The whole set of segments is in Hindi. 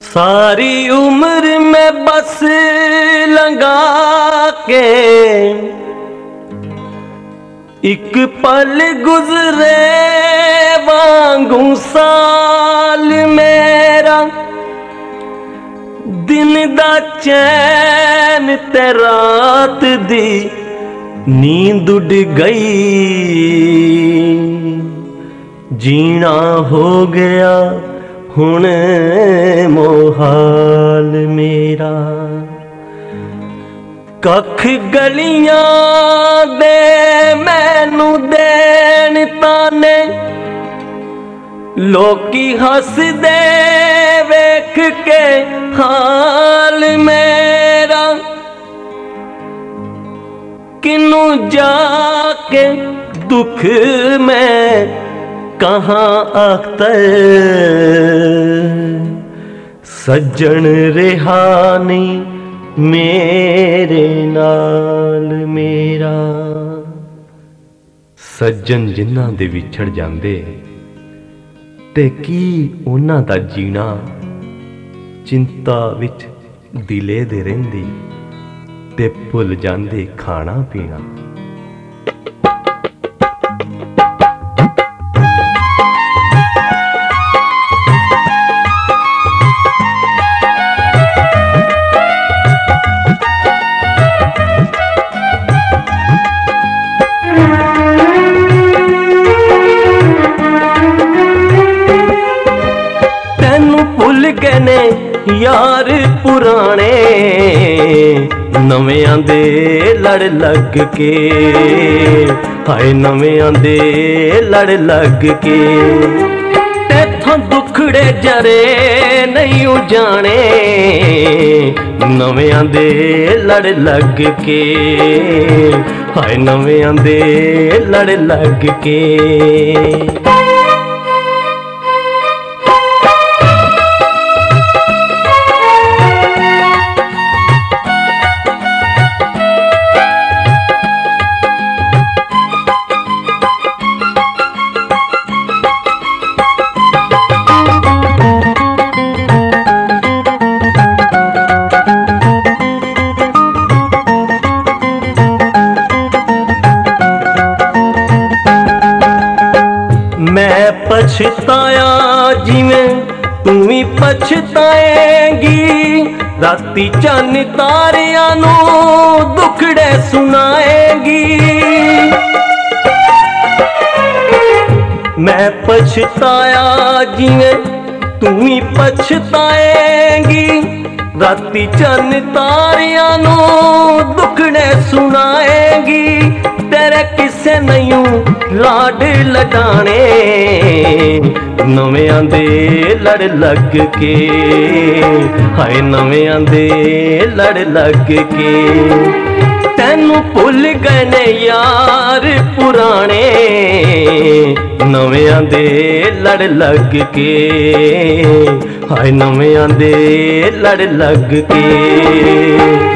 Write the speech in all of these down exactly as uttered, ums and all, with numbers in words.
सारी उम्र में बस लंघा के एक पल गुजरे वांगू साल मेरा, दिन दा चैन ते रात दी नींद उड़ गई, जीना हो गया हुण मोहाल मेरा। कख गलियां दे मैनू देन ताने, लोकी हस दे वेख के हाल मेरा। किनू जाके दुख में कहाँ आख्तर, सज्जन रिहानी मेरे नाल मेरा। सज्जन जिन्हां दे विछड़ जांदे ते की उन्हां दा जीना, चिंता विच दिले दे रहिंदी ते भुल जांदे खाना पीना। भुल गए ने यार पुराने, नवें दे लड़ लग के, हाय नवें दे लड़ लग के। तेथों दुखड़े जरे नहीं जाने, नवें दे लड़ लग के, हाय नवें दे लड़ लग के। मैं पछताया जिवें तू भी पछताएगी, राती चन तारियां नू दुखड़े सुनाएगी। मैं पछताया जिवें तू भी पछताएगी, राती चन तारियां नू दुखड़े सुनाएगी। तेरे किसे नहीं लाड लडाने, नवें दे लड़ लग के, हाय नवें दे लड़ लग के। तैनू भुल गए ने यार पुराने, नवें दे लड़ लग के, हाय नवें दे लड़ लग के।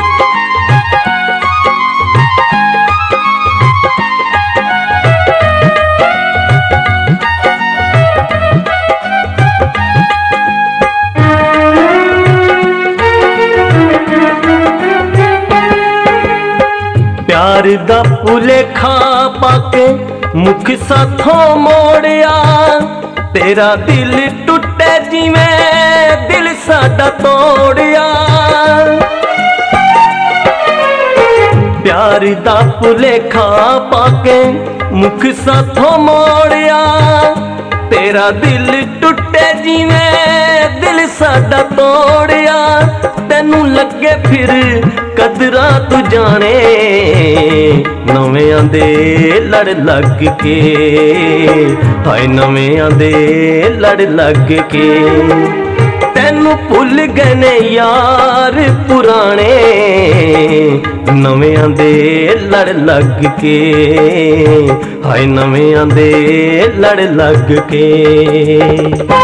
प्यार दा भुलेखा पाके मुख साथों मोड़िया, तेरा दिल टुटे जिवें दिल साडा तोड़िया। प्यार दा भुलेखा पाके मुख साथों मोड़िया, तेरा दिल टुटे जिवें दिल साडा तोड़िया। तैनू लगे फिर कदरा तू जाने, नवें दे लड़ लग के, हाय नवें दे लड़ लग के। तैनू भुल गए ने यार पुराने, नवें दे लड़ लग के, हाय नवें दे लड़ लग के।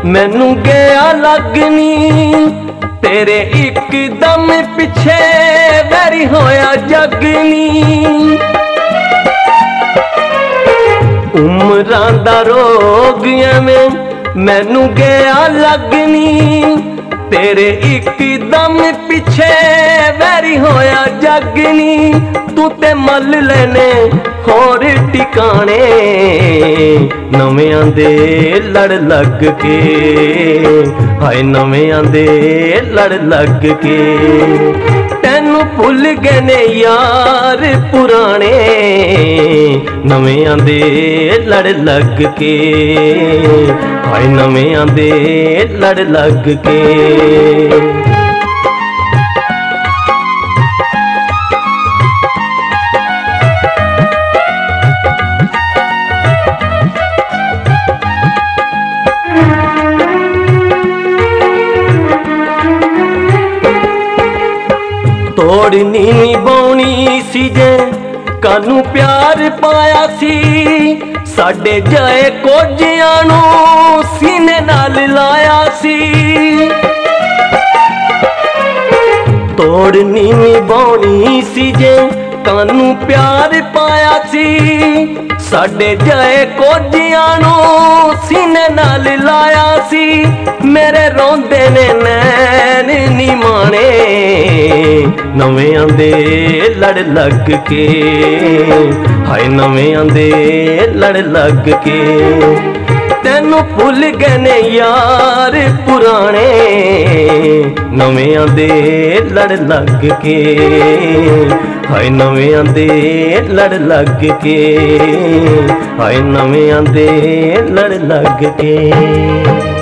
मैनू गया लगनी तेरे इकदम पिछे वैरी होया जगनी। उमरां दा रोग एवें मैनू गया लगनी तेरे इकदम पिछे वैरी होया जगनी। तू ते मल लेने होर टिकाने नवें दे लड़ लग के, हाय नवें दे लड़ लग के। तैनू भुल गए ने यार पुराने नवें दे लड़ लग के, हाय नवें दे लड़ लग के। तोड़नी निभाउनी सी जे कानू प्यार पाया सी, साडे जाए कोजियां नू सीने नाल लाया सी। तोड़नी निभाउनी सी जे कानू प्यार पाया सी, साडे जाए कोजियां नू सीने नाल लाया सी। मेरे रोंदे ने नैन नी माने नवें दे लड़ लग के, हाय नवें दे लड़ लग के। तैनू भुल गए ने यार पुराने नवें दे लड़ लग के, हाय नवें दे लड़ लग के, हाय नवें दे लड़ लग के।